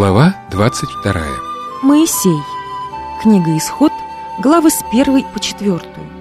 Глава 22. Моисей. Книга Исход, главы с 1 по 4.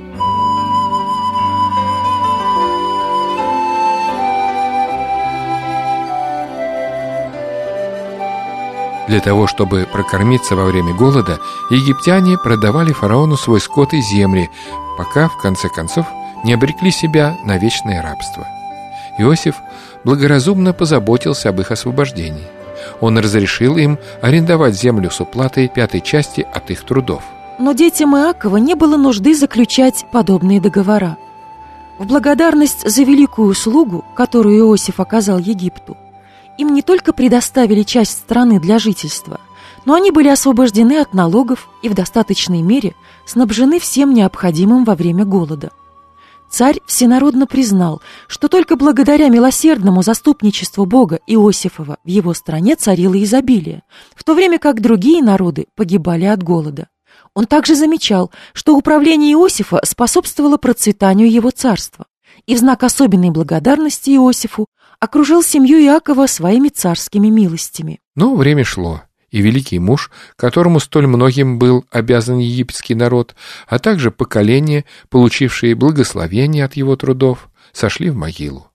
Для того, чтобы прокормиться во время голода, египтяне продавали фараону свой скот и земли, пока, в конце концов, не обрекли себя на вечное рабство. Иосиф благоразумно позаботился об их освобождении. Он разрешил им арендовать землю с уплатой 5-й части от их трудов. Но детям Иакова не было нужды заключать подобные договора. В благодарность за великую услугу, которую Иосиф оказал Египту, им не только предоставили часть страны для жительства, но они были освобождены от налогов и в достаточной мере снабжены всем необходимым во время голода. Царь всенародно признал, что только благодаря милосердному заступничеству Бога Иосифова в его стране царило изобилие, в то время как другие народы погибали от голода. Он также замечал, что управление Иосифа способствовало процветанию его царства, и в знак особенной благодарности Иосифу окружил семью Иакова своими царскими милостями. Но время шло, и великий муж, которому столь многим был обязан египетский народ, а также поколения, получившие благословение от его трудов, сошли в могилу.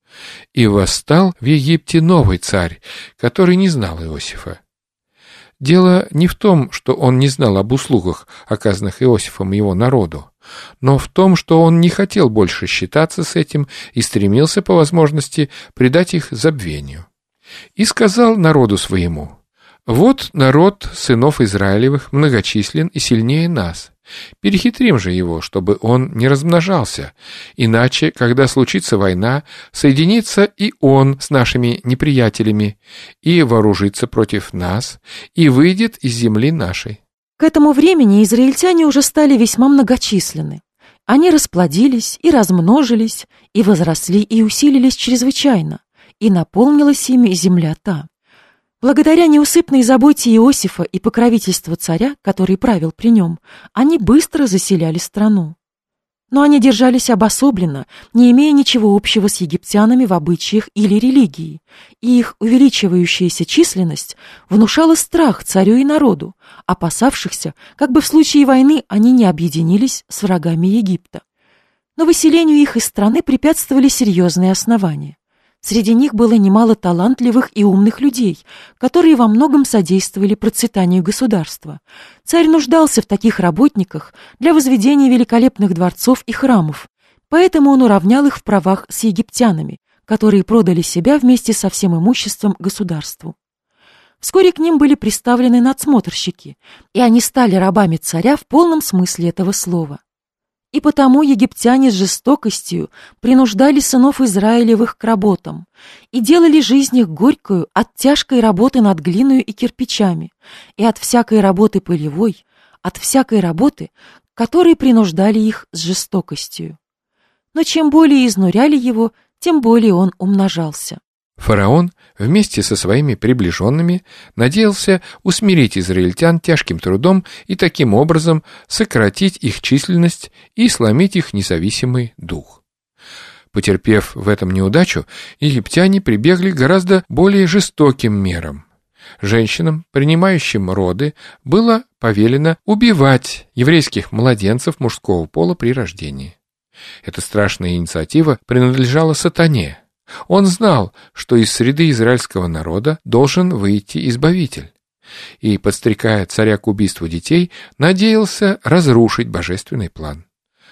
И восстал в Египте новый царь, который не знал Иосифа. Дело не в том, что он не знал об услугах, оказанных Иосифом его народу, но в том, что он не хотел больше считаться с этим и стремился по возможности предать их забвению. И сказал народу своему: «Вот народ сынов Израилевых многочислен и сильнее нас. Перехитрим же его, чтобы он не размножался, иначе, когда случится война, соединится и он с нашими неприятелями, и вооружится против нас, и выйдет из земли нашей». К этому времени израильтяне уже стали весьма многочисленны. Они расплодились и размножились, и возросли и усилились чрезвычайно, и наполнилась ими земля та. Благодаря неусыпной заботе Иосифа и покровительству царя, который правил при нем, они быстро заселяли страну. Но они держались обособленно, не имея ничего общего с египтянами в обычаях или религии, и их увеличивающаяся численность внушала страх царю и народу, опасавшихся, как бы в случае войны они не объединились с врагами Египта. Но выселению их из страны препятствовали серьезные основания. Среди них было немало талантливых и умных людей, которые во многом содействовали процветанию государства. Царь нуждался в таких работниках для возведения великолепных дворцов и храмов, поэтому он уравнял их в правах с египтянами, которые продали себя вместе со всем имуществом государству. Вскоре к ним были приставлены надсмотрщики, и они стали рабами царя в полном смысле этого слова. И потому египтяне с жестокостью принуждали сынов Израилевых к работам и делали жизнь их горькую от тяжкой работы над глиною и кирпичами, и от всякой работы полевой, от всякой работы, которой принуждали их с жестокостью. Но чем более изнуряли его, тем более он умножался. Фараон вместе со своими приближенными надеялся усмирить израильтян тяжким трудом и таким образом сократить их численность и сломить их независимый дух. Потерпев в этом неудачу, египтяне прибегли к гораздо более жестоким мерам. Женщинам, принимающим роды, было повелено убивать еврейских младенцев мужского пола при рождении. Эта страшная инициатива принадлежала сатане. Он знал, что из среды израильского народа должен выйти избавитель, и, подстрекая царя к убийству детей, надеялся разрушить божественный план.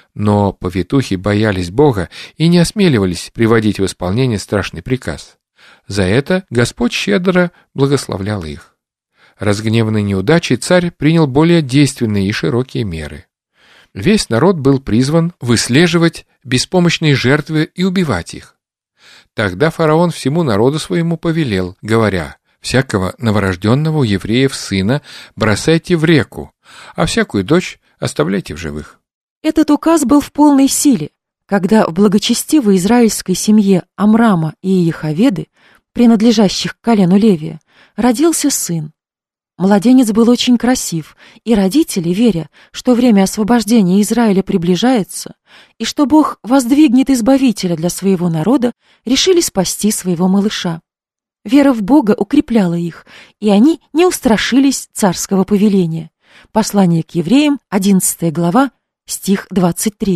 Но повитухи боялись Бога и не осмеливались приводить в исполнение страшный приказ. За это Господь щедро благословлял их. Разгневанный неудачей, царь принял более действенные и широкие меры. Весь народ был призван выслеживать беспомощные жертвы и убивать их. Тогда фараон всему народу своему повелел, говоря: «Всякого новорожденного у евреев сына бросайте в реку, а всякую дочь оставляйте в живых». Этот указ был в полной силе, когда в благочестивой израильской семье Амрама и Иеховеды, принадлежащих к колену Левия, родился сын. Младенец был очень красив, и родители, веря, что время освобождения Израиля приближается, и что Бог воздвигнет избавителя для своего народа, решили спасти своего малыша. Вера в Бога укрепляла их, и они не устрашились царского повеления. Послание к евреям, 11 глава, стих 23.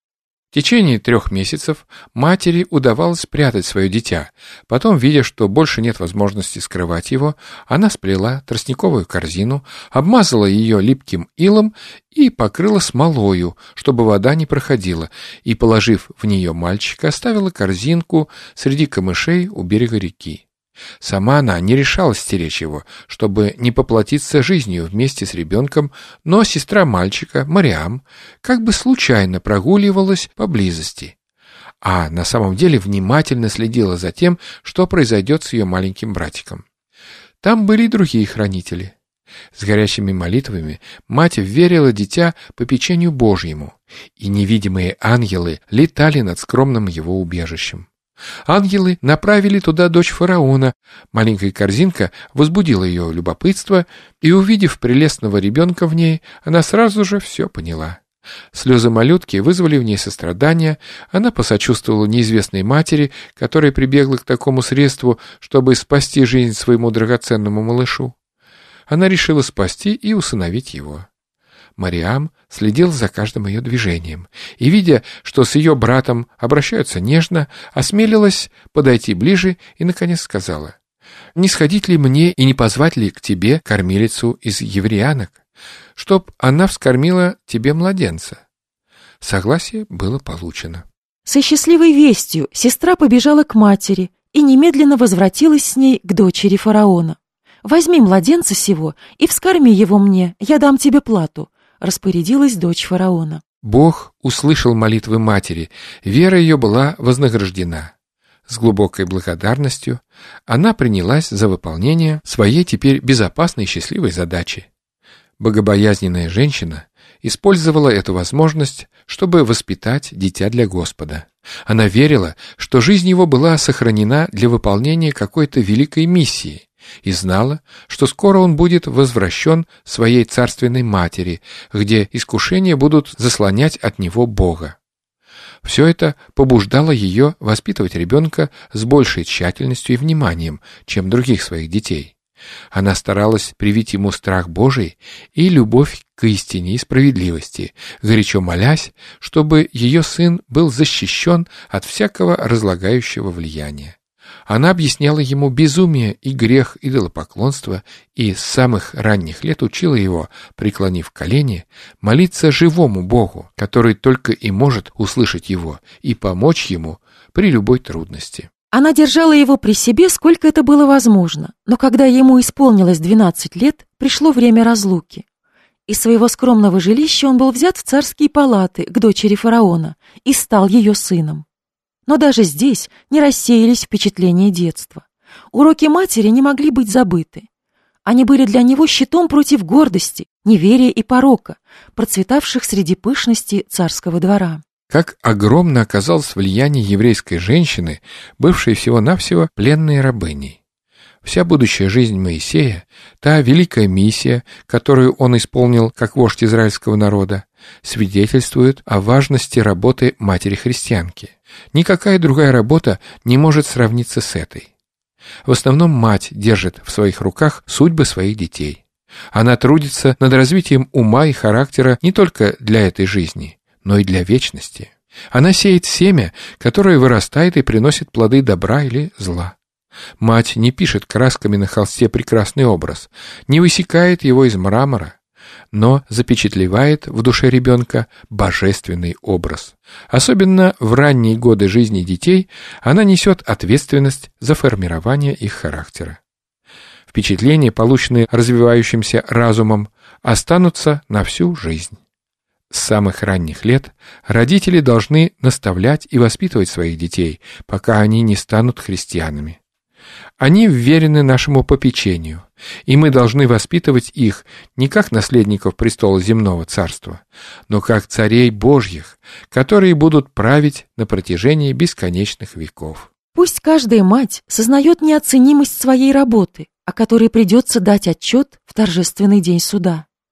В течение 3 месяцев матери удавалось спрятать свое дитя. Потом, видя, что больше нет возможности скрывать его, она сплела тростниковую корзину, обмазала ее липким илом и покрыла смолою, чтобы вода не проходила, и, положив в нее мальчика, оставила корзинку среди камышей у берега реки. Сама она не решалась стеречь его, чтобы не поплатиться жизнью вместе с ребенком, но сестра мальчика, Мариам, как бы случайно прогуливалась поблизости, а на самом деле внимательно следила за тем, что произойдет с ее маленьким братиком. Там были и другие хранители. С горячими молитвами мать вверила дитя попечению Божьему, и невидимые ангелы летали над скромным его убежищем. Ангелы направили туда дочь фараона. Маленькая корзинка возбудила ее любопытство, и, увидев прелестного ребенка в ней, она сразу же все поняла. Слезы малютки вызвали в ней сострадание, она посочувствовала неизвестной матери, которая прибегла к такому средству, чтобы спасти жизнь своему драгоценному малышу. Она решила спасти и усыновить его. Мариам следил за каждым ее движением и, видя, что с ее братом обращаются нежно, осмелилась подойти ближе и, наконец, сказала: «Не сходить ли мне и не позвать ли к тебе кормилицу из евреянок, чтоб она вскормила тебе младенца?» Согласие было получено. Со счастливой вестью сестра побежала к матери и немедленно возвратилась с ней к дочери фараона. «Возьми младенца сего и вскорми его мне, я дам тебе плату», распорядилась дочь фараона. Бог услышал молитвы матери, вера ее была вознаграждена. С глубокой благодарностью она принялась за выполнение своей теперь безопасной и счастливой задачи. Богобоязненная женщина использовала эту возможность, чтобы воспитать дитя для Господа. Она верила, что жизнь его была сохранена для выполнения какой-то великой миссии, и знала, что скоро он будет возвращен своей царственной матери, где искушения будут заслонять от него Бога. Все это побуждало ее воспитывать ребенка с большей тщательностью и вниманием, чем других своих детей. Она старалась привить ему страх Божий и любовь к истине и справедливости, горячо молясь, чтобы ее сын был защищен от всякого разлагающего влияния. Она объясняла ему безумие и грех идолопоклонства и с самых ранних лет учила его, преклонив колени, молиться живому Богу, который только и может услышать его и помочь ему при любой трудности. Она держала его при себе, сколько это было возможно, но когда ему исполнилось 12 лет, пришло время разлуки. Из своего скромного жилища он был взят в царские палаты к дочери фараона и стал ее сыном. Но даже здесь не рассеялись впечатления детства. Уроки матери не могли быть забыты. Они были для него щитом против гордости, неверия и порока, процветавших среди пышности царского двора. Как огромно оказалось влияние еврейской женщины, бывшей всего-навсего пленной рабыней. Вся будущая жизнь Моисея, та великая миссия, которую он исполнил как вождь израильского народа, свидетельствует о важности работы матери-христианки. Никакая другая работа не может сравниться с этой. В основном мать держит в своих руках судьбы своих детей. Она трудится над развитием ума и характера не только для этой жизни, но и для вечности. Она сеет семя, которое вырастает и приносит плоды добра или зла. Мать не пишет красками на холсте прекрасный образ, не высекает его из мрамора, но запечатлевает в душе ребенка божественный образ. Особенно в ранние годы жизни детей она несет ответственность за формирование их характера. Впечатления, полученные развивающимся разумом, останутся на всю жизнь. С самых ранних лет родители должны наставлять и воспитывать своих детей, пока они не станут христианами. Они вверены нашему попечению, и мы должны воспитывать их не как наследников престола земного царства, но как царей Божьих, которые будут править на протяжении бесконечных веков. Пусть каждая мать сознает неоценимость своей работы, о которой придется дать отчет в торжественный день суда.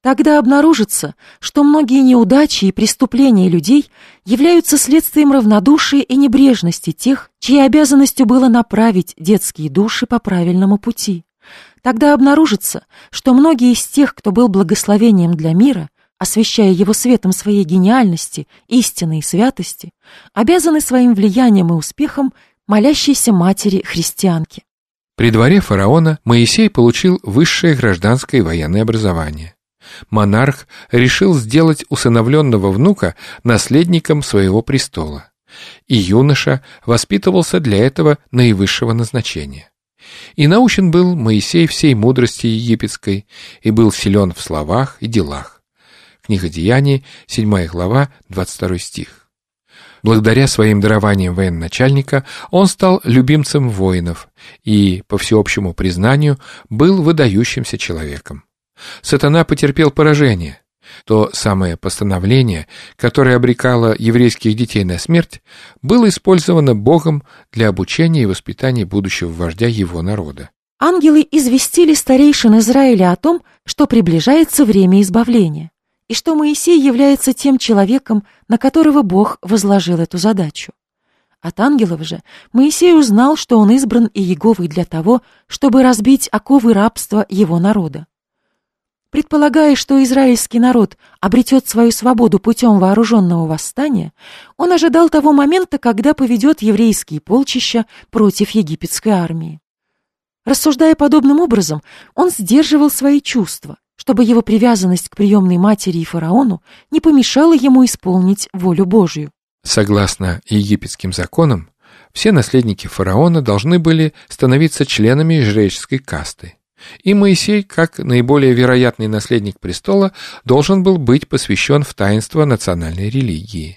Тогда обнаружится, что многие неудачи и преступления людей являются следствием равнодушия и небрежности тех, чьей обязанностью было направить детские души по правильному пути. Тогда обнаружится, что многие из тех, кто был благословением для мира, освещая его светом своей гениальности, истины и святости, обязаны своим влиянием и успехом молящейся матери-христианке. При дворе фараона Моисей получил высшее гражданское и военное образование. Монарх решил сделать усыновленного внука наследником своего престола, и юноша воспитывался для этого наивысшего назначения. И научен был Моисей всей мудрости египетской, и был силен в словах и делах. Книга Деяний, 7 глава, 22 стих. Благодаря своим дарованиям военачальника он стал любимцем воинов и, по всеобщему признанию, был выдающимся человеком. Сатана потерпел поражение. То самое постановление, которое обрекало еврейских детей на смерть, было использовано Богом для обучения и воспитания будущего вождя его народа. Ангелы известили старейшин Израиля о том, что приближается время избавления, и что Моисей является тем человеком, на которого Бог возложил эту задачу. От ангелов же Моисей узнал, что он избран Иеговой для того, чтобы разбить оковы рабства его народа. Предполагая, что израильский народ обретет свою свободу путем вооруженного восстания, он ожидал того момента, когда поведет еврейские полчища против египетской армии. Рассуждая подобным образом, он сдерживал свои чувства, чтобы его привязанность к приемной матери и фараону не помешала ему исполнить волю Божью. Согласно египетским законам, все наследники фараона должны были становиться членами жреческой касты. И Моисей, как наиболее вероятный наследник престола, должен был быть посвящен в таинство национальной религии.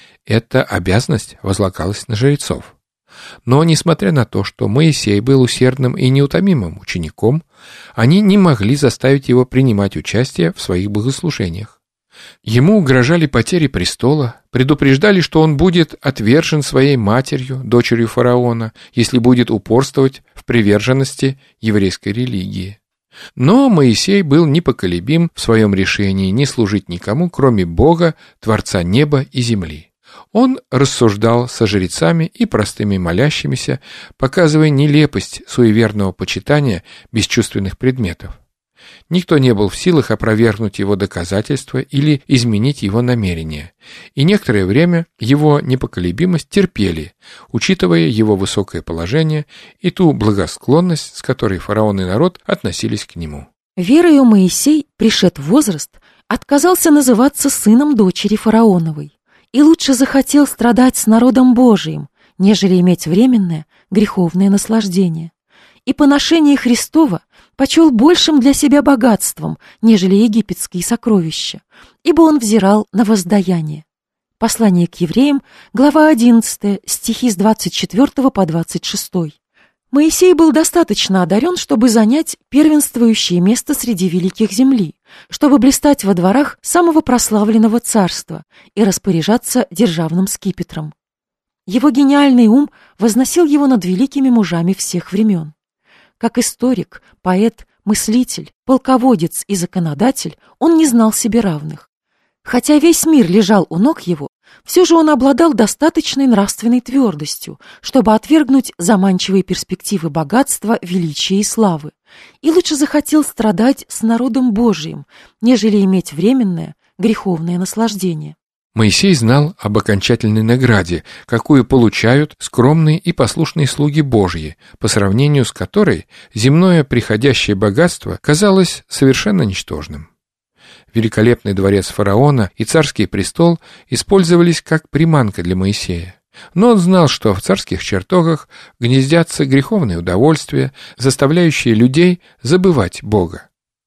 Эта обязанность возлагалась на жрецов. Но, несмотря на то, что Моисей был усердным и неутомимым учеником, они не могли заставить его принимать участие в своих богослужениях. Ему угрожали потери престола, предупреждали, что он будет отвержен своей матерью, дочерью фараона, если будет упорствовать в приверженности еврейской религии. Но Моисей был непоколебим в своем решении не служить никому, кроме Бога, Творца неба и земли. Он рассуждал со жрецами и простыми молящимися, показывая нелепость суеверного почитания бесчувственных предметов. Никто не был в силах опровергнуть его доказательства или изменить его намерения, и некоторое время его непоколебимость терпели, учитывая его высокое положение и ту благосклонность, с которой фараон и народ относились к нему. Верою Моисей, пришед в возраст, отказался называться сыном дочери фараоновой и лучше захотел страдать с народом Божиим, нежели иметь временное греховное наслаждение. И поношение Христова почел большим для себя богатством, нежели египетские сокровища, ибо он взирал на воздаяние. Послание к евреям, глава 11, стихи с 24 по 26. Моисей был достаточно одарен, чтобы занять первенствующее место среди великих земли, чтобы блистать во дворах самого прославленного царства и распоряжаться державным скипетром. Его гениальный ум возносил его над великими мужами всех времен. Как историк, поэт, мыслитель, полководец и законодатель, он не знал себе равных. Хотя весь мир лежал у ног его, все же он обладал достаточной нравственной твердостью, чтобы отвергнуть заманчивые перспективы богатства, величия и славы, и лучше захотел страдать с народом Божиим, нежели иметь временное греховное наслаждение. Моисей знал об окончательной награде, какую получают скромные и послушные слуги Божьи, по сравнению с которой земное приходящее богатство казалось совершенно ничтожным. Великолепный дворец фараона и царский престол использовались как приманка для Моисея. Но он знал, что в царских чертогах гнездятся греховные удовольствия, заставляющие людей забывать Бога.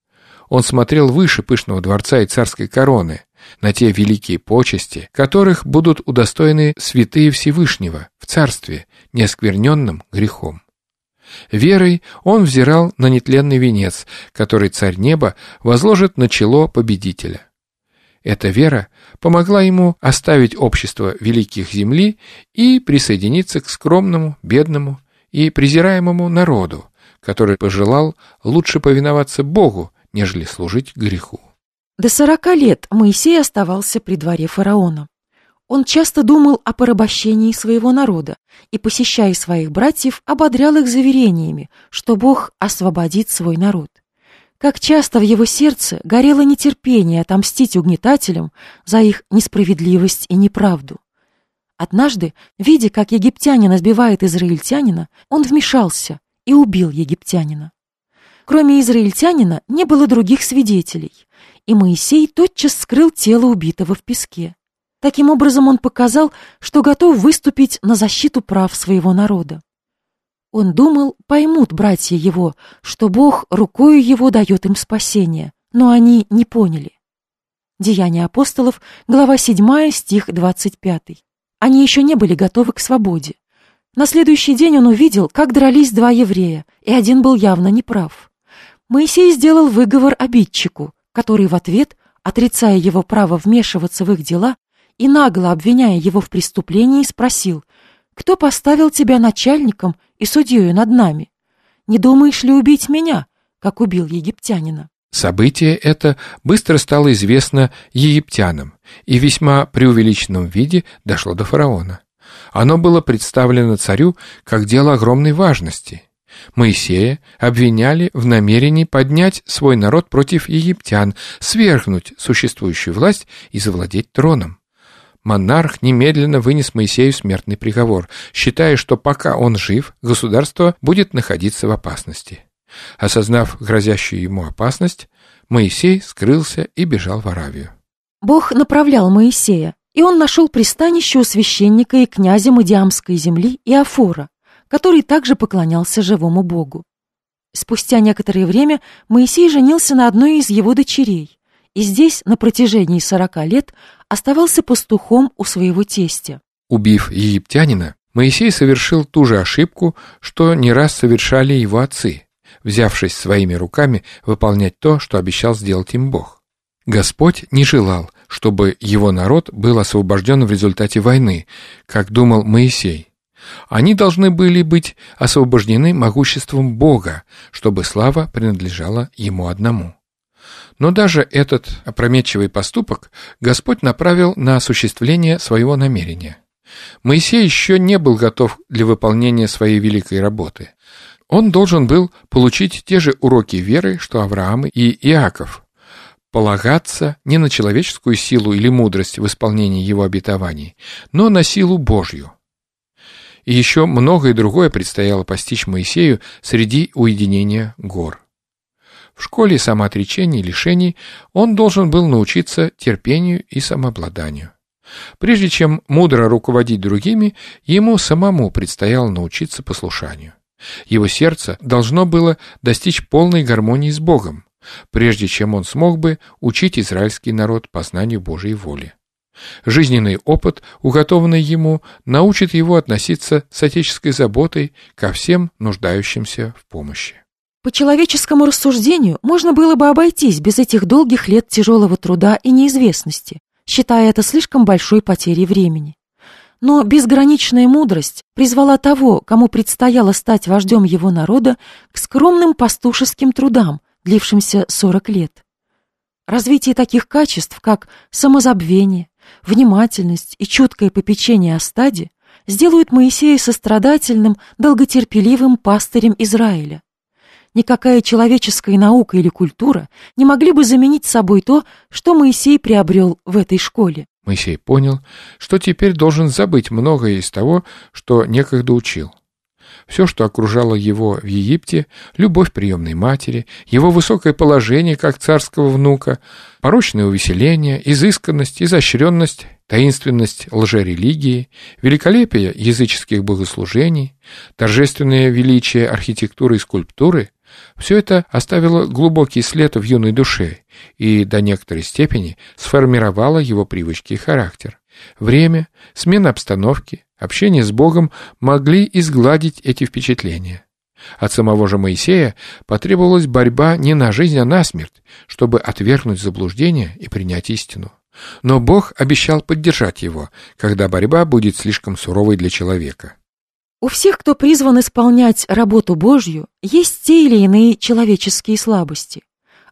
Он смотрел выше пышного дворца и царской короны, на те великие почести, которых будут удостоены святые Всевышнего в царстве, неоскверненном грехом. Верой он взирал на нетленный венец, который Царь Неба возложит на чело победителя. Эта вера помогла ему оставить общество великих земли и присоединиться к скромному, бедному и презираемому народу, который пожелал лучше повиноваться Богу, нежели служить греху. До 40 лет Моисей оставался при дворе фараона. Он часто думал о порабощении своего народа и, посещая своих братьев, ободрял их заверениями, что Бог освободит свой народ. Как часто в его сердце горело нетерпение отомстить угнетателям за их несправедливость и неправду. Однажды, видя, как египтянин избивает израильтянина, он вмешался и убил египтянина. Кроме израильтянина не было других свидетелей, и Моисей тотчас скрыл тело убитого в песке. Таким образом, он показал, что готов выступить на защиту прав своего народа. Он думал, поймут братья его, что Бог рукою его дает им спасение, но они не поняли. Деяния апостолов, глава 7, стих 25. Они еще не были готовы к свободе. На следующий день он увидел, как дрались два еврея, и один был явно неправ. Моисей сделал выговор обидчику, который в ответ, отрицая его право вмешиваться в их дела и нагло обвиняя его в преступлении, спросил: «Кто поставил тебя начальником и судьей над нами? Не думаешь ли убить меня, как убил египтянина?» Событие это быстро стало известно египтянам и в весьма преувеличенном виде дошло до фараона. Оно было представлено царю как дело огромной важности. Моисея обвиняли в намерении поднять свой народ против египтян, свергнуть существующую власть и завладеть троном. Монарх немедленно вынес Моисею смертный приговор, считая, что пока он жив, государство будет находиться в опасности. Осознав грозящую ему опасность, Моисей скрылся и бежал в Аравию. Бог направлял Моисея, и он нашел пристанище у священника и князя Мидиамской земли Иофора, который также поклонялся живому Богу. Спустя некоторое время Моисей женился на одной из его дочерей, и здесь на протяжении 40 лет оставался пастухом у своего тестя. Убив египтянина, Моисей совершил ту же ошибку, что не раз совершали его отцы, взявшись своими руками выполнять то, что обещал сделать им Бог. Господь не желал, чтобы его народ был освобожден в результате войны, как думал Моисей. Они должны были быть освобождены могуществом Бога, чтобы слава принадлежала Ему одному. Но даже этот опрометчивый поступок Господь направил на осуществление своего намерения. Моисей еще не был готов для выполнения своей великой работы. Он должен был получить те же уроки веры, что Авраам и Иаков, полагаться не на человеческую силу или мудрость в исполнении его обетований, но на силу Божью. И еще многое другое предстояло постичь Моисею среди уединения гор. В школе самоотречений и лишений он должен был научиться терпению и самообладанию. Прежде чем мудро руководить другими, ему самому предстояло научиться послушанию. Его сердце должно было достичь полной гармонии с Богом, прежде чем он смог бы учить израильский народ познанию Божьей воли. Жизненный опыт, уготованный ему, научит его относиться с отеческой заботой ко всем нуждающимся в помощи. По человеческому рассуждению можно было бы обойтись без этих долгих лет тяжелого труда и неизвестности, считая это слишком большой потерей времени. Но безграничная мудрость призвала того, кому предстояло стать вождем его народа, к скромным пастушеским трудам, длившимся 40 лет. Развитие таких качеств, как самозабвение, внимательность и чуткое попечение о стаде, сделают Моисея сострадательным, долготерпеливым пастырем Израиля. Никакая человеческая наука или культура не могли бы заменить собой то, что Моисей приобрел в этой школе. Моисей понял, что теперь должен забыть многое из того, что некогда учил. Все, что окружало его в Египте, любовь приемной матери, его высокое положение как царского внука, порочное увеселение, изысканность, изощренность, таинственность лжерелигии, великолепие языческих богослужений, торжественное величие архитектуры и скульптуры — все это оставило глубокий след в юной душе и до некоторой степени сформировало его привычки и характер. Время, смена обстановки, общение с Богом могли изгладить эти впечатления. От самого же Моисея потребовалась борьба не на жизнь, а на смерть, чтобы отвергнуть заблуждение и принять истину. Но Бог обещал поддержать его, когда борьба будет слишком суровой для человека. У всех, кто призван исполнять работу Божью, есть те или иные человеческие слабости.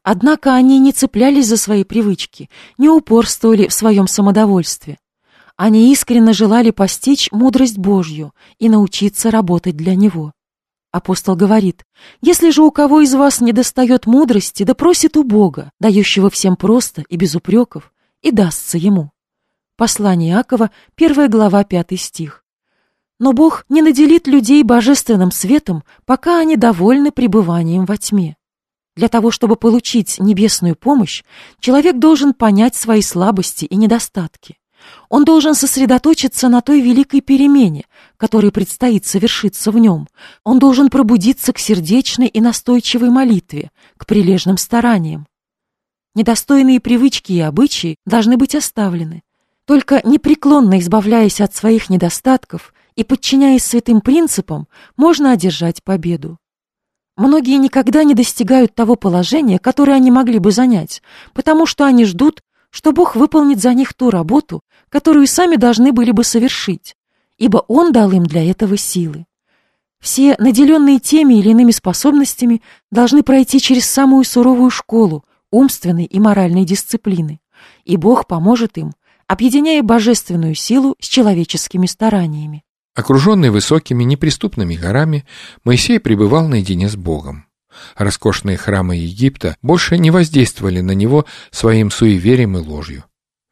Однако они не цеплялись за свои привычки, не упорствовали в своем самодовольстве. Они искренне желали постичь мудрость Божью и научиться работать для Него. Апостол говорит: «Если же у кого из вас недостает мудрости, да просит у Бога, дающего всем просто и без упреков, и дастся ему». Послание Иакова, 1 глава, 5 стих. Но Бог не наделит людей божественным светом, пока они довольны пребыванием во тьме. Для того, чтобы получить небесную помощь, человек должен понять свои слабости и недостатки. Он должен сосредоточиться на той великой перемене, которой предстоит совершиться в нем. Он должен пробудиться к сердечной и настойчивой молитве, к прилежным стараниям. Недостойные привычки и обычаи должны быть оставлены. Только непреклонно избавляясь от своих недостатков и подчиняясь святым принципам, можно одержать победу. Многие никогда не достигают того положения, которое они могли бы занять, потому что они ждут, что Бог выполнит за них ту работу, которую сами должны были бы совершить, ибо Он дал им для этого силы. Все, наделенные теми или иными способностями, должны пройти через самую суровую школу умственной и моральной дисциплины, и Бог поможет им, объединяя божественную силу с человеческими стараниями. Окруженный высокими неприступными горами, Моисей пребывал наедине с Богом. Роскошные храмы Египта больше не воздействовали на него своим суеверием и ложью.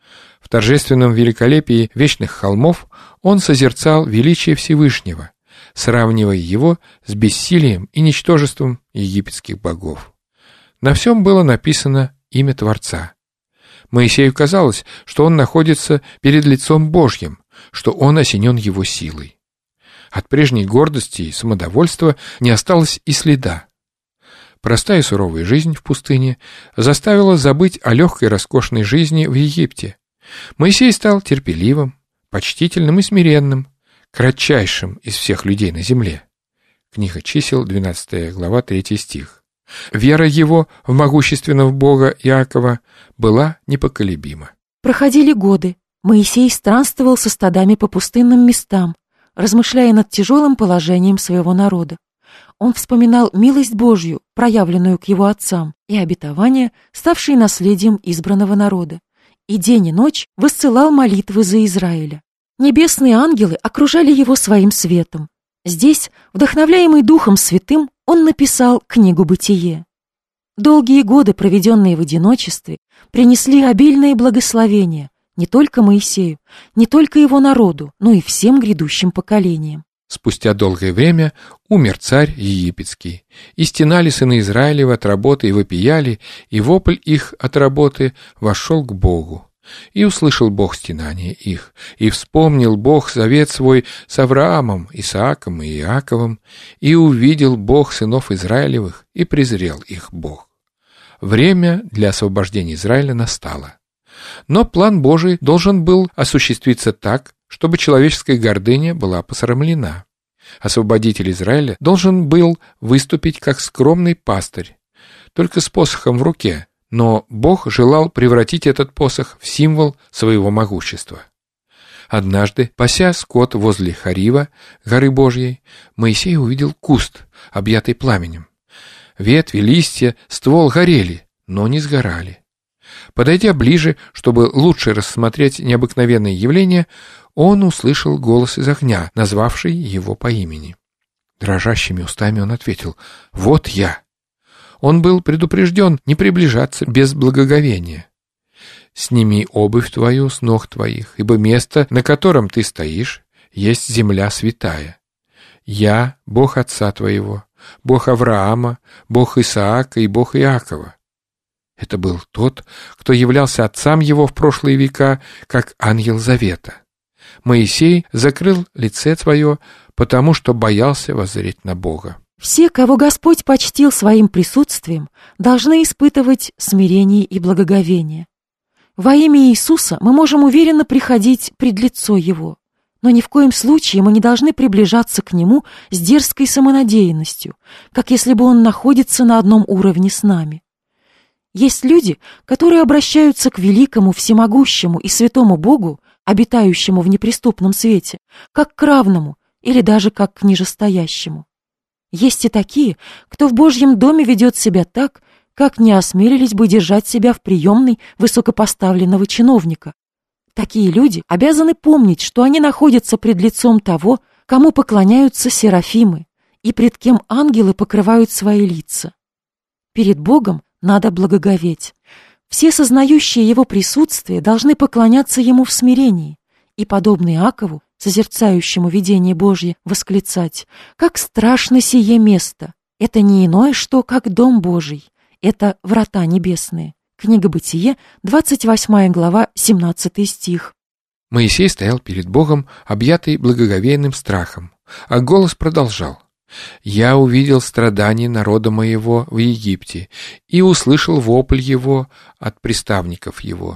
В торжественном великолепии вечных холмов он созерцал величие Всевышнего, сравнивая его с бессилием и ничтожеством египетских богов. На всем было написано имя Творца. Моисею казалось, что он находится перед лицом Божьим, что он осенен его силой. От прежней гордости и самодовольства не осталось и следа. Простая и суровая жизнь в пустыне заставила забыть о легкой и роскошной жизни в Египте. Моисей стал терпеливым, почтительным и смиренным, кратчайшим из всех людей на земле. Книга Чисел, 12 глава, 3 стих. Вера его в могущественного Бога Иакова была непоколебима. Проходили годы. Моисей странствовал со стадами по пустынным местам, размышляя над тяжелым положением своего народа. Он вспоминал милость Божью, проявленную к его отцам, и обетования, ставшие наследием избранного народа. И день и ночь воссылал молитвы за Израиля. Небесные ангелы окружали его своим светом. Здесь, вдохновляемый Духом Святым, он написал книгу «Бытие». Долгие годы, проведенные в одиночестве, принесли обильные благословения не только Моисею, не только его народу, но и всем грядущим поколениям. Спустя долгое время умер царь египетский, и стенали сыны Израилевы от работы и вопияли, и вопль их от работы вошел к Богу. И услышал Бог стенание их, и вспомнил Бог завет свой с Авраамом, Исааком и Иаковом, и увидел Бог сынов Израилевых, и презрел их Бог. Время для освобождения Израиля настало. Но план Божий должен был осуществиться так, чтобы человеческая гордыня была посрамлена. Освободитель Израиля должен был выступить как скромный пастырь, только с посохом в руке, но Бог желал превратить этот посох в символ своего могущества. Однажды, пася скот возле Харива, горы Божьей, Моисей увидел куст, объятый пламенем. Ветви, листья, ствол горели, но не сгорали. Подойдя ближе, чтобы лучше рассмотреть необыкновенное явление, он услышал голос из огня, назвавший его по имени. Дрожащими устами он ответил: «Вот я». Он был предупрежден не приближаться без благоговения. «Сними обувь твою с ног твоих, ибо место, на котором ты стоишь, есть земля святая. Я, Бог отца твоего, Бог Авраама, Бог Исаака и Бог Иакова». Это был тот, кто являлся отцам его в прошлые века, как ангел завета. Моисей закрыл лице свое, потому что боялся воззреть на Бога. Все, кого Господь почтил своим присутствием, должны испытывать смирение и благоговение. Во имя Иисуса мы можем уверенно приходить пред лицо Его, но ни в коем случае мы не должны приближаться к Нему с дерзкой самонадеянностью, как если бы Он находится на одном уровне с нами. Есть люди, которые обращаются к великому, всемогущему и святому Богу, обитающему в неприступном свете, как к равному или даже как к нижестоящему. Есть и такие, кто в Божьем доме ведет себя так, как не осмелились бы держать себя в приемной высокопоставленного чиновника. Такие люди обязаны помнить, что они находятся пред лицом того, кому поклоняются серафимы, и пред кем ангелы покрывают свои лица. Перед Богом надо благоговеть. Все сознающие Его присутствие должны поклоняться Ему в смирении, и, подобно Иакову, созерцающему видение Божье, восклицать: «Как страшно сие место! Это не иное что, как дом Божий, это врата небесные». Книга Бытие, 28 глава, 17 стих. Моисей стоял перед Богом, объятый благоговейным страхом, а голос продолжал: «Я увидел страдания народа моего в Египте и услышал вопль его от приставников его.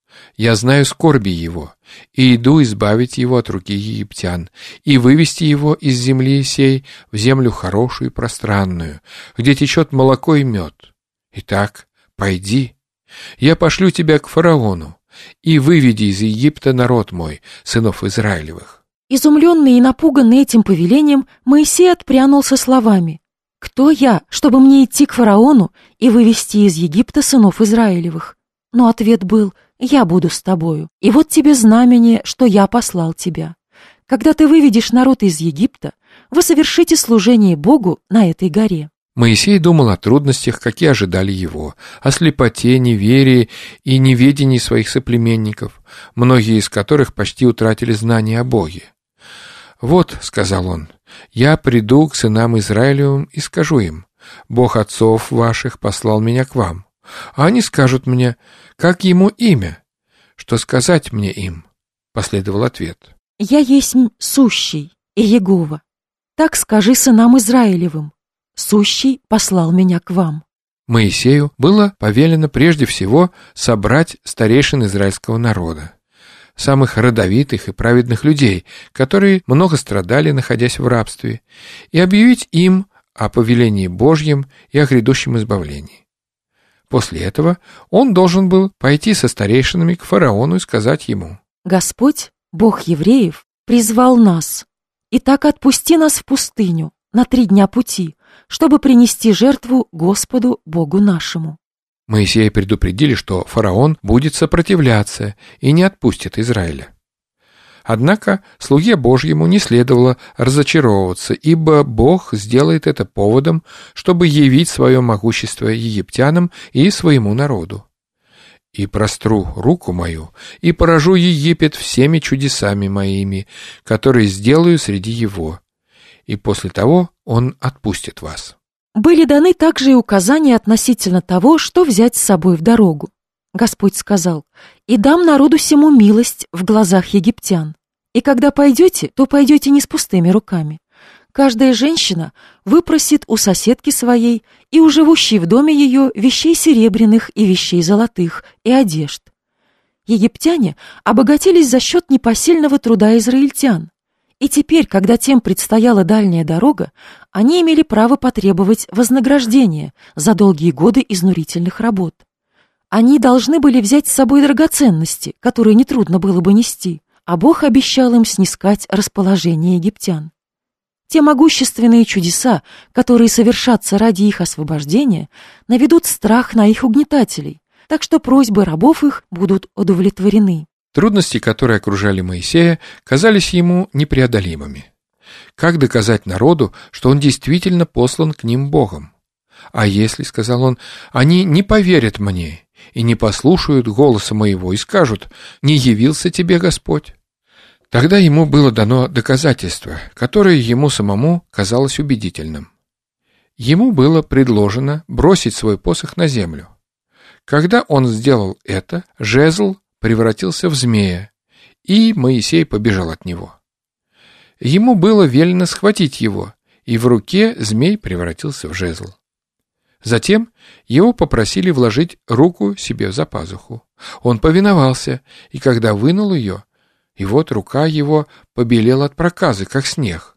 Я знаю скорби его, и иду избавить его от руки египтян, и вывести его из земли сей в землю хорошую и пространную, где течет молоко и мед. Итак, пойди, я пошлю тебя к фараону, и выведи из Египта народ мой, сынов Израилевых». Изумленный и напуганный этим повелением, Моисей отпрянул со словами: «Кто я, чтобы мне идти к фараону и вывести из Египта сынов Израилевых?» Но ответ был: «Я буду с тобою, и вот тебе знамение, что я послал тебя. Когда ты выведешь народ из Египта, вы совершите служение Богу на этой горе». Моисей думал о трудностях, какие ожидали его, о слепоте, неверии и неведении своих соплеменников, многие из которых почти утратили знание о Боге. «Вот, — сказал он, — я приду к сынам Израилевым и скажу им: Бог отцов ваших послал меня к вам. А они скажут мне: как ему имя? Что сказать мне им?» Последовал ответ: «Я есть сущий и Егова. Так скажи сынам Израилевым: сущий послал меня к вам». Моисею было повелено прежде всего собрать старейшин израильского народа, самых родовитых и праведных людей, которые много страдали, находясь в рабстве, и объявить им о повелении Божьем и о грядущем избавлении. После этого он должен был пойти со старейшинами к фараону и сказать ему: «Господь, Бог евреев, призвал нас. Итак, отпусти нас в пустыню на 3 дня пути, чтобы принести жертву Господу Богу нашему». Моисея предупредили, что фараон будет сопротивляться и не отпустит Израиля. Однако слуге Божьему не следовало разочаровываться, ибо Бог сделает это поводом, чтобы явить свое могущество египтянам и своему народу. «И простру руку мою, и поражу Египет всеми чудесами моими, которые сделаю среди его, и после того он отпустит вас». Были даны также и указания относительно того, что взять с собой в дорогу. Господь сказал: «И дам народу сему милость в глазах египтян. И когда пойдете, то пойдете не с пустыми руками. Каждая женщина выпросит у соседки своей и у живущей в доме ее вещей серебряных и вещей золотых и одежд». Египтяне обогатились за счет непосильного труда израильтян. И теперь, когда тем предстояла дальняя дорога, они имели право потребовать вознаграждения за долгие годы изнурительных работ. Они должны были взять с собой драгоценности, которые нетрудно было бы нести, а Бог обещал им снискать расположение египтян. Те могущественные чудеса, которые совершатся ради их освобождения, наведут страх на их угнетателей, так что просьбы рабов их будут удовлетворены. Трудности, которые окружали Моисея, казались ему непреодолимыми. Как доказать народу, что он действительно послан к ним Богом? «А если, — сказал он, — они не поверят мне и не послушают голоса моего и скажут: не явился тебе Господь?» Тогда ему было дано доказательство, которое ему самому казалось убедительным. Ему было предложено бросить свой посох на землю. Когда он сделал это, жезл превратился в змея, и Моисей побежал от него. Ему было велено схватить его, и в руке змей превратился в жезл. Затем его попросили вложить руку себе за пазуху. Он повиновался, и когда вынул ее, и вот рука его побелела от проказы, как снег.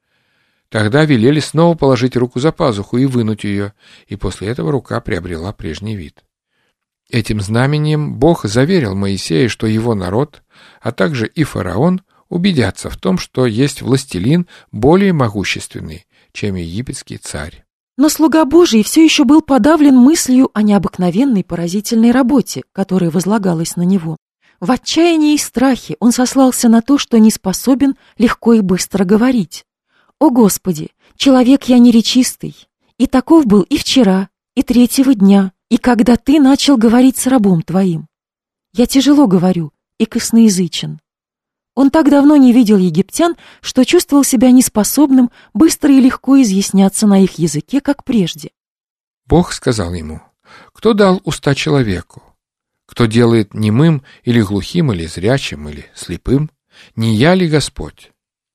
Тогда велели снова положить руку за пазуху и вынуть ее, и после этого рука приобрела прежний вид. Этим знамением Бог заверил Моисея, что его народ, а также и фараон, убедятся в том, что есть властелин более могущественный, чем египетский царь. Но слуга Божий все еще был подавлен мыслью о необыкновенной поразительной работе, которая возлагалась на него. В отчаянии и страхе он сослался на то, что не способен легко и быстро говорить. «О Господи, человек я неречистый, и таков был и вчера, и третьего дня, и когда Ты начал говорить с рабом Твоим. Я тяжело говорю и косноязычен». Он так давно не видел египтян, что чувствовал себя неспособным быстро и легко изъясняться на их языке, как прежде. Бог сказал ему: «Кто дал уста человеку? Кто делает немым или глухим, или зрячим, или слепым? Не я ли Господь?»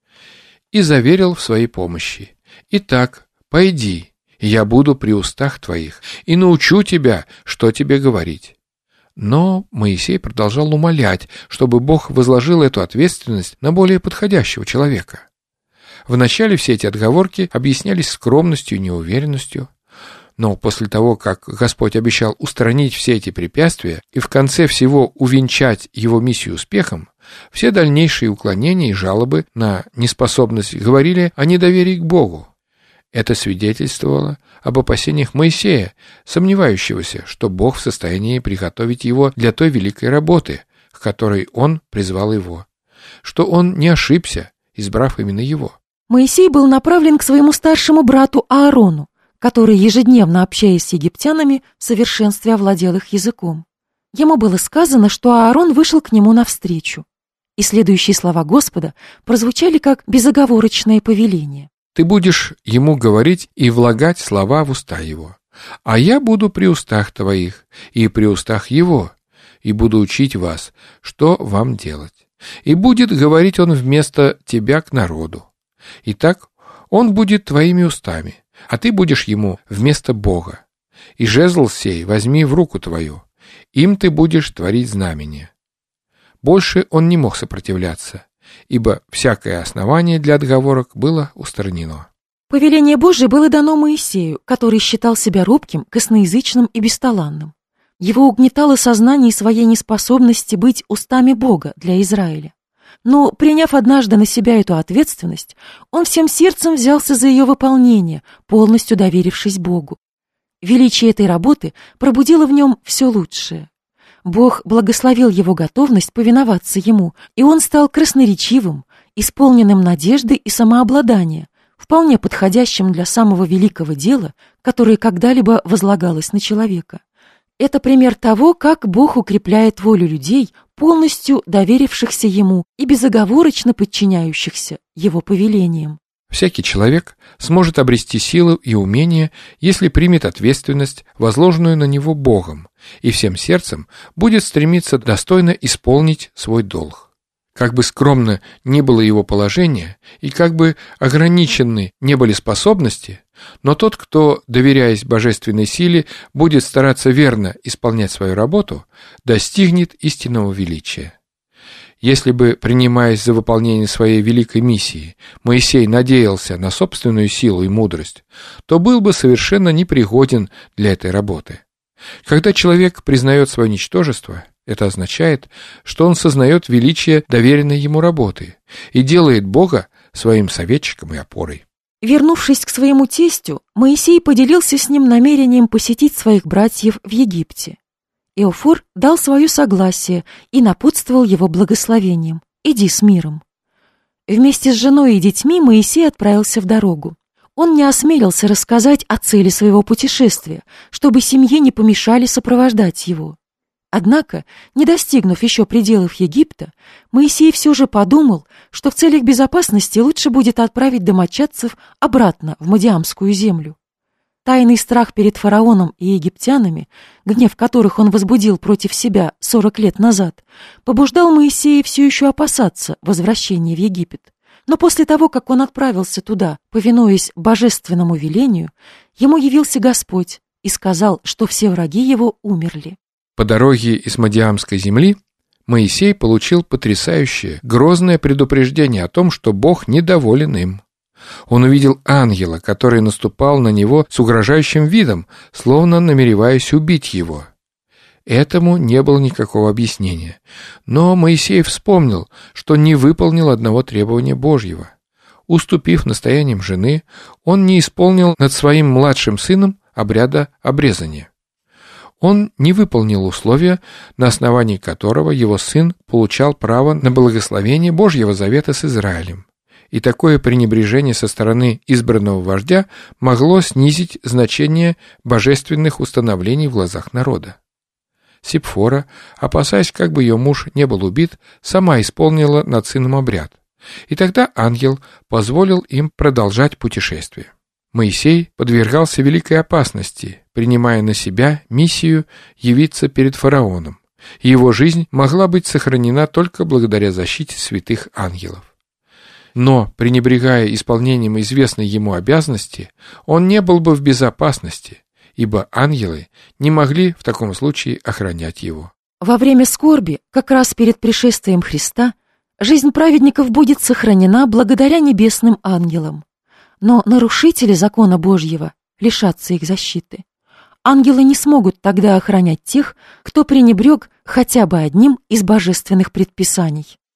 И заверил в своей помощи: «Итак, пойди, и я буду при устах твоих, и научу тебя, что тебе говорить». Но Моисей продолжал умолять, чтобы Бог возложил эту ответственность на более подходящего человека. Вначале все эти отговорки объяснялись скромностью и неуверенностью, но после того, как Господь обещал устранить все эти препятствия и в конце всего увенчать его миссию успехом, все дальнейшие уклонения и жалобы на неспособность говорили о недоверии к Богу. Это свидетельствовало об опасениях Моисея, сомневающегося, что Бог в состоянии приготовить его для той великой работы, к которой он призвал его, что он не ошибся, избрав именно его. Моисей был направлен к своему старшему брату Аарону, который, ежедневно общаясь с египтянами, в совершенстве овладел их языком. Ему было сказано, что Аарон вышел к нему навстречу, и следующие слова Господа прозвучали как безоговорочное повеление. «Ты будешь ему говорить и влагать слова в уста его, а я буду при устах твоих и при устах его, и буду учить вас, что вам делать. И будет говорить он вместо тебя к народу. Итак, он будет твоими устами, а ты будешь ему вместо Бога. И жезл сей возьми в руку твою, им ты будешь творить знамения». Больше он не мог сопротивляться, ибо всякое основание для отговорок было устранено. Повеление Божие было дано Моисею, который считал себя робким, косноязычным и бесталанным. Его угнетало сознание своей неспособности быть устами Бога для Израиля. Но, приняв однажды на себя эту ответственность, он всем сердцем взялся за ее выполнение, полностью доверившись Богу. Величие этой работы пробудило в нем все лучшее. Бог благословил его готовность повиноваться ему, и он стал красноречивым, исполненным надежды и самообладания, вполне подходящим для самого великого дела, которое когда-либо возлагалось на человека. Это пример того, как Бог укрепляет волю людей, полностью доверившихся ему и безоговорочно подчиняющихся его повелениям. Всякий человек сможет обрести силу и умение, если примет ответственность, возложенную на него Богом, и всем сердцем будет стремиться достойно исполнить свой долг. Как бы скромно ни было его положение, и как бы ограничены не были способности, но тот, кто, доверяясь божественной силе, будет стараться верно исполнять свою работу, достигнет истинного величия. Если бы, принимаясь за выполнение своей великой миссии, Моисей надеялся на собственную силу и мудрость, то был бы совершенно непригоден для этой работы. Когда человек признает свое ничтожество, это означает, что он сознает величие доверенной ему работы и делает Бога своим советчиком и опорой. Вернувшись к своему тестю, Моисей поделился с ним намерением посетить своих братьев в Египте. Иофор дал свое согласие и напутствовал его благословением: «Иди с миром». Вместе с женой и детьми Моисей отправился в дорогу. Он не осмелился рассказать о цели своего путешествия, чтобы семье не помешали сопровождать его. Однако, не достигнув еще пределов Египта, Моисей все же подумал, что в целях безопасности лучше будет отправить домочадцев обратно в Мадиамскую землю. Тайный страх перед фараоном и египтянами, гнев которых он возбудил против себя 40 лет назад, побуждал Моисея все еще опасаться возвращения в Египет. Но после того, как он отправился туда, повинуясь божественному велению, ему явился Господь и сказал, что все враги его умерли. По дороге из Мадиамской земли Моисей получил потрясающее, грозное предупреждение о том, что Бог недоволен им. Он увидел ангела, который наступал на него с угрожающим видом, словно намереваясь убить его. Этому не было никакого объяснения, но Моисей вспомнил, что не выполнил одного требования Божьего. уступив настояниям жены, он не исполнил над своим младшим сыном обряда обрезания. Он не выполнил условия, на основании которого его сын получал право на благословение Божьего завета с Израилем. И такое пренебрежение со стороны избранного вождя могло снизить значение божественных установлений в глазах народа. Сипфора, опасаясь, как бы ее муж не был убит, сама исполнила над сыном обряд. И тогда ангел позволил им продолжать путешествие. Моисей подвергался великой опасности, принимая на себя миссию явиться перед фараоном. Его жизнь могла быть сохранена только благодаря защите святых ангелов. Но, пренебрегая исполнением известной ему обязанности, он не был бы в безопасности, ибо ангелы не могли в таком случае охранять его. Во время скорби, как раз перед пришествием Христа, жизнь праведников будет сохранена благодаря небесным ангелам. Но нарушители закона Божьего лишатся их защиты. Ангелы не смогут тогда охранять тех, кто пренебрег хотя бы одним из божественных предписаний.